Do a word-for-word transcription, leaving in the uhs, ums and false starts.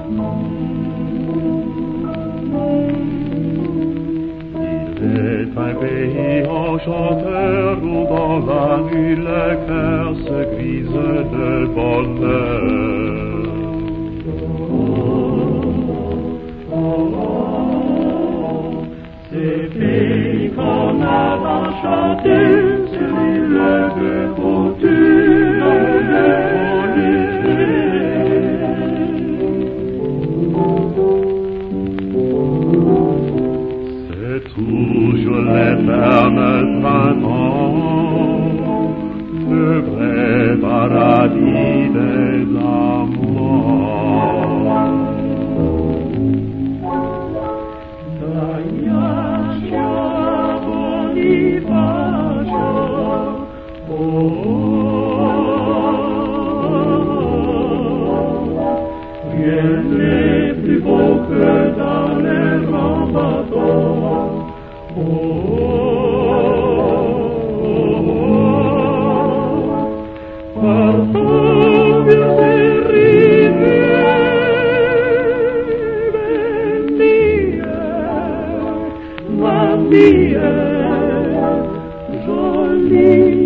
Un pays enchanteur où dans la nuit le cœur se grise de bonheur. Oh, oh, oh, ces pays qu'on a enchanté, c'est le de couture, toujours l'éternel printemps, le vrai paradis des amants. Tagliaccia bonifacio, oh, rien n'est plus beau que dans les grands bateaux. Oh, oh, oh, parfois des rivières, mie, ma mie, jolie.